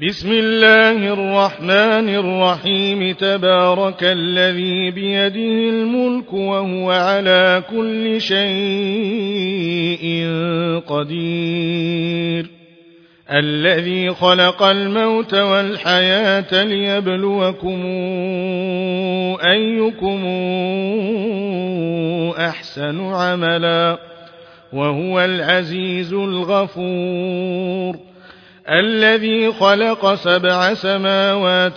بسم الله الرحمن الرحيم. تبارك الذي بيده الملك وهو على كل شيء قدير. الذي خلق الموت والحياة ليبلوكم أيكم أحسن عملا وهو العزيز الغفور. الذي خلق 7 سماوات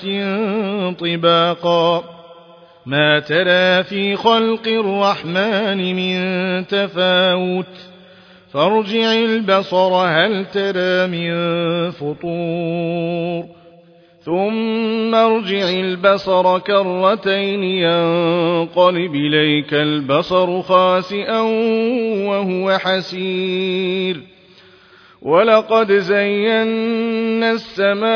طباقا ما ترى في خلق الرحمن من تفاوت فارجع البصر هل ترى من فطور ثم ارجع البصر كرتين ينقلب إليك البصر خاسئا وهو حسير. ولقد زينا السماء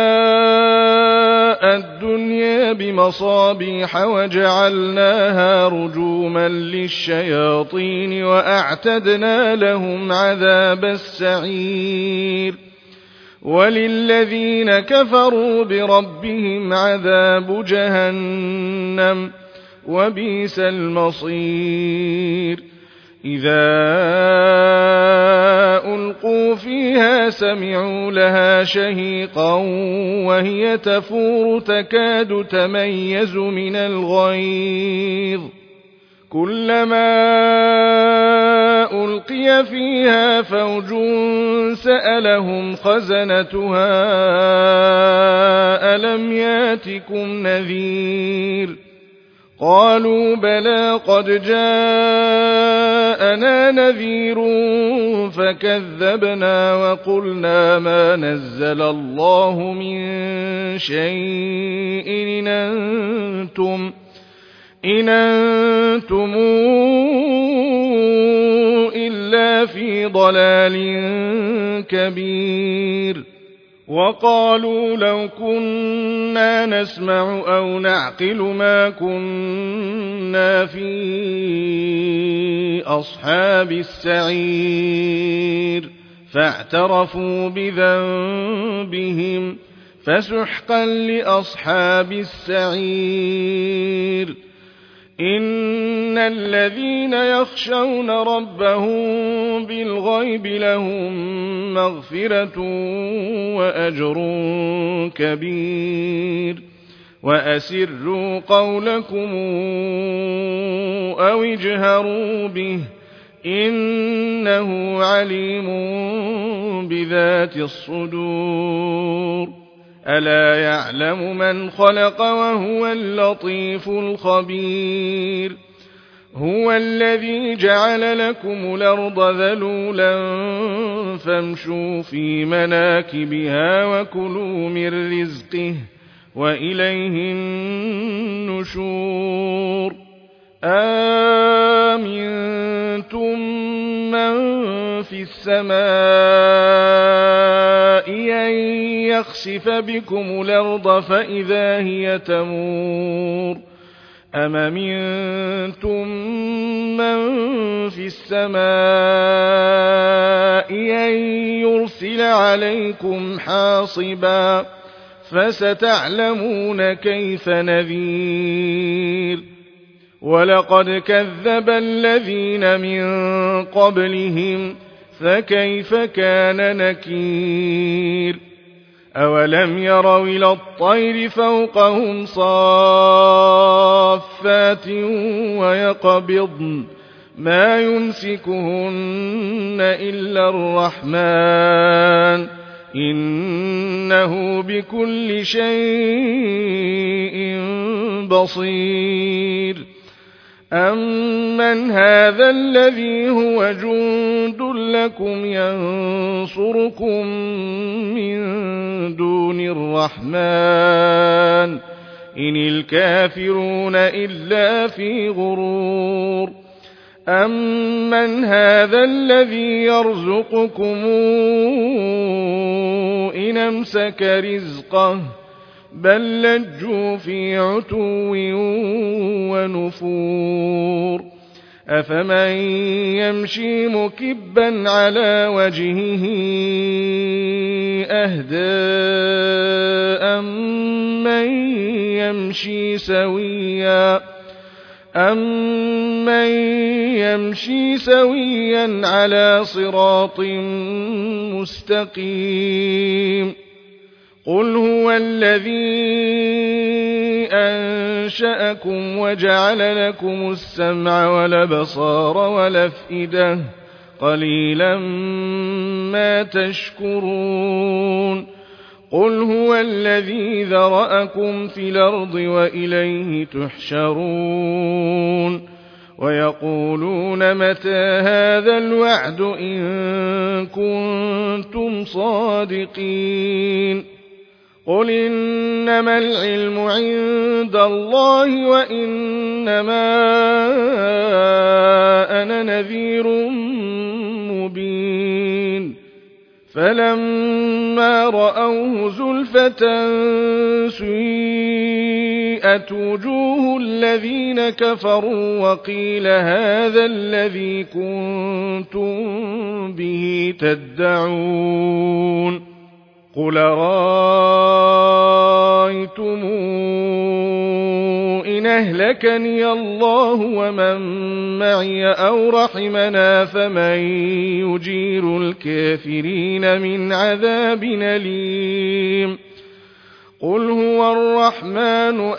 الدنيا بمصابيح وجعلناها رجوما للشياطين وأعتدنا لهم عذاب السعير. وللذين كفروا بربهم عذاب جهنم وبئس المصير. إذا ألقوا فيها سمعوا لها شهيقا وهي تفور تكاد تميز من الغيظ. كلما ألقي فيها فوج سألهم خزنتها ألم ياتكم نذير قالوا بلى قد جاءنا نذير فكذبنا وقلنا ما نزل الله من شيء إن أنتم إلا في ضلال كبير. وقالوا لو كنا نسمع أو نعقل ما كنا في أصحاب السعير فاعترفوا بذنبهم فسحقا لأصحاب السعير. إن الذين يخشون ربهم بالغيب لهم مغفرة وأجر كبير. وأسروا قولكم أو اجهروا به إنه عليم بذات الصدور. ألا يعلم من خلق وهو اللطيف الخبير. هو الذي جعل لكم الأرض ذلولا فامشوا في مناكبها وكلوا من رزقه وإليه النشور. أأمنتم من في السماء أن يخسف بكم الأرض فإذا هي تمور أم أمنتم من في السماء أن يرسل عليكم حاصبا فستعلمون كيف نذير. ولقد كذب الذين من قبلهم فكيف كان نكير. أولم يروا إلى الطير فوقهم صافات ويقبضن ما يمسكهن إلا الرحمن إنه بكل شيء بصير. أمن هذا الذي هو جند لكم ينصركم من دون الرحمن إن الكافرون إلا في غرور. أمن هذا الذي يرزقكم إن أمسك رزقه بل لجوا في عتو ونفور. أفمن يمشي مكبا على وجهه أهدى يمشي سويا على صراط مستقيم قل هو الذي أنشأكم وجعل لكم السمع والأبصار والأفئدة قليلا ما تشكرون قل هو الذي ذرأكم في الأرض وإليه تحشرون ويقولون متى هذا الوعد إن كنتم صادقين قل إنما العلم عند الله وإنما أنا نذير مبين فلما رأوه زلفة سيئت وجوه الذين كفروا وقيل هذا الذي كنتم به تدعون قل رأيتم إن أهلكني الله ومن معي أو رحمنا فمن يجير الكافرين من عذاب أليم قل هو الرحمن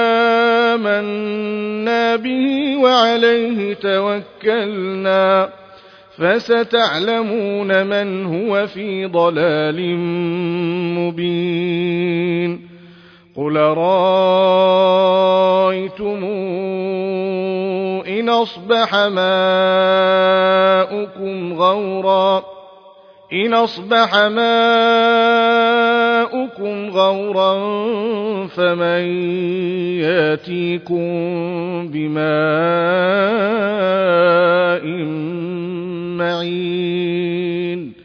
آمنا به وعليه توكلنا فستعلمون من هو في ضلال مبين قل رأيتم إن أصبح ماؤكم غورا فمن ياتيكم بماء معين